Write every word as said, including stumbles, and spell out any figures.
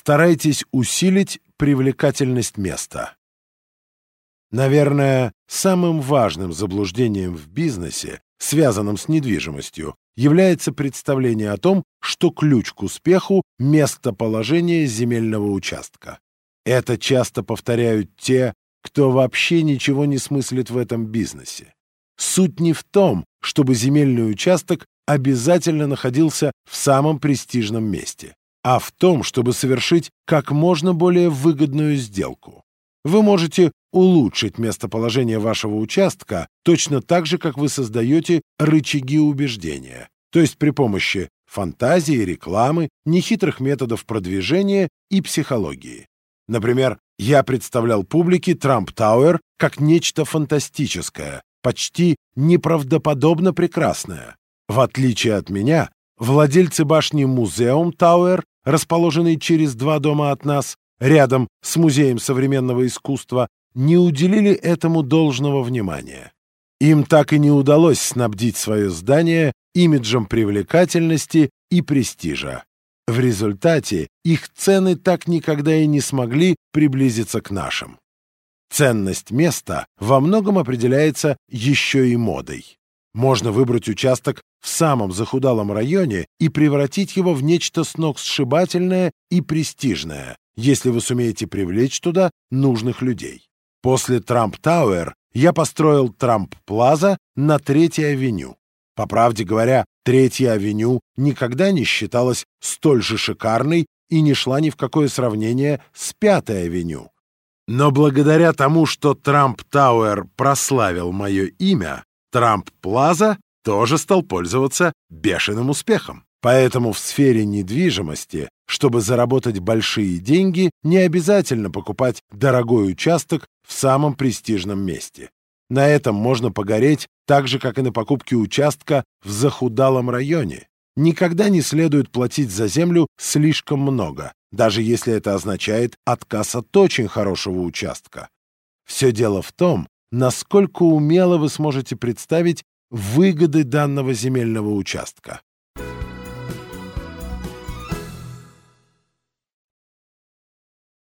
Старайтесь усилить привлекательность места. Наверное, самым важным заблуждением в бизнесе, связанном с недвижимостью, является представление о том, что ключ к успеху – местоположение земельного участка. Это часто повторяют те, кто вообще ничего не смыслит в этом бизнесе. Суть не в том, чтобы земельный участок обязательно находился в самом престижном месте, а в том, чтобы совершить как можно более выгодную сделку. Вы можете улучшить местоположение вашего участка точно так же, как вы создаете рычаги убеждения, то есть при помощи фантазии, рекламы, нехитрых методов продвижения и психологии. Например, я представлял публике Трамп Тауэр как нечто фантастическое, почти неправдоподобно прекрасное. В отличие от меня, владельцы башни Музеум Тауэр, расположенной через два дома от нас, рядом с Музеем современного искусства, не уделили этому должного внимания. Им так и не удалось снабдить свое здание имиджем привлекательности и престижа. В результате их цены так никогда и не смогли приблизиться к нашим. Ценность места во многом определяется еще и модой. Можно выбрать участок в самом захудалом районе и превратить его в нечто сногсшибательное и престижное, если вы сумеете привлечь туда нужных людей. После Трамп Тауэр я построил Трамп Плаза на Третьей авеню. По правде говоря, Третья авеню никогда не считалась столь же шикарной и не шла ни в какое сравнение с Пятой авеню. Но благодаря тому, что Трамп Тауэр прославил мое имя, Трамп Плаза тоже стал пользоваться бешеным успехом. Поэтому в сфере недвижимости, чтобы заработать большие деньги, не обязательно покупать дорогой участок в самом престижном месте. На этом можно погореть так же, как и на покупке участка в захудалом районе. Никогда не следует платить за землю слишком много, даже если это означает отказ от очень хорошего участка. Все дело в том, насколько умело вы сможете представить выгоды данного земельного участка.